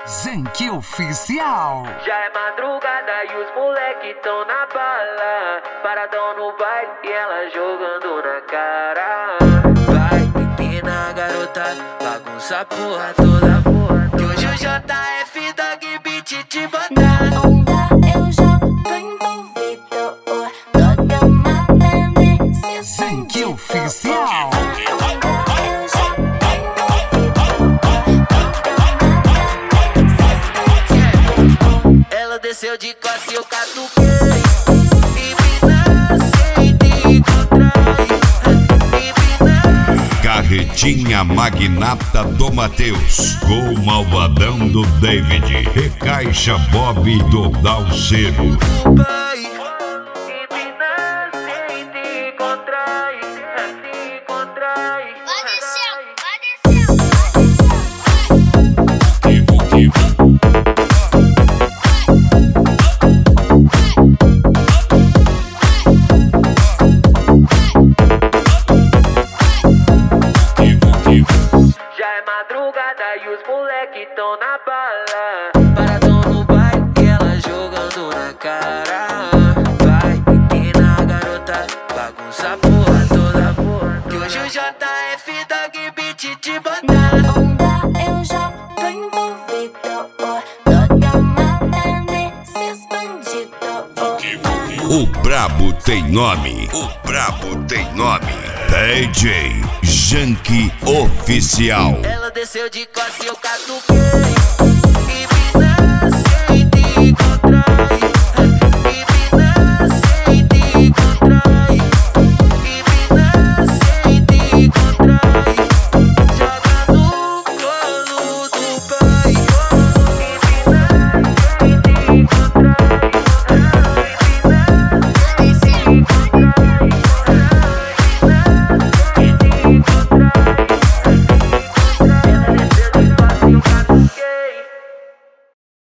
Zanky Oficial. Já é madrugada e os moleque tão na bala, paradão no baile e ela jogando na cara. Vai, empina garota, bagunça a porra toda, porra. Que hoje o JF Dog Beat te botar. Na onda eu já tô envolvido, toda mata nesse Zanky Oficial. Ela desceu de classe, eu catuquei. Empina, sente e contrai. Empina. Carretinha magnata do Matheus, com o malvadão do David, recaixa Bob do Dalceiro. Vai, empina, sente e contrai. Se contrai. Vai descendo, Já é madrugada e os moleque tão na bala, paradão no baile e ela jogando na cara. Vai, empina garota, bagunça a porra toda, porra. Que hoje o JF Dog Beat te botar. na onda eu já tô envolvido, toda mata nesses bandidos. O brabo tem nome, o brabo tem nome. DJ Zanky Oficial. Ela desceu de classe, eu catuquei. Empina,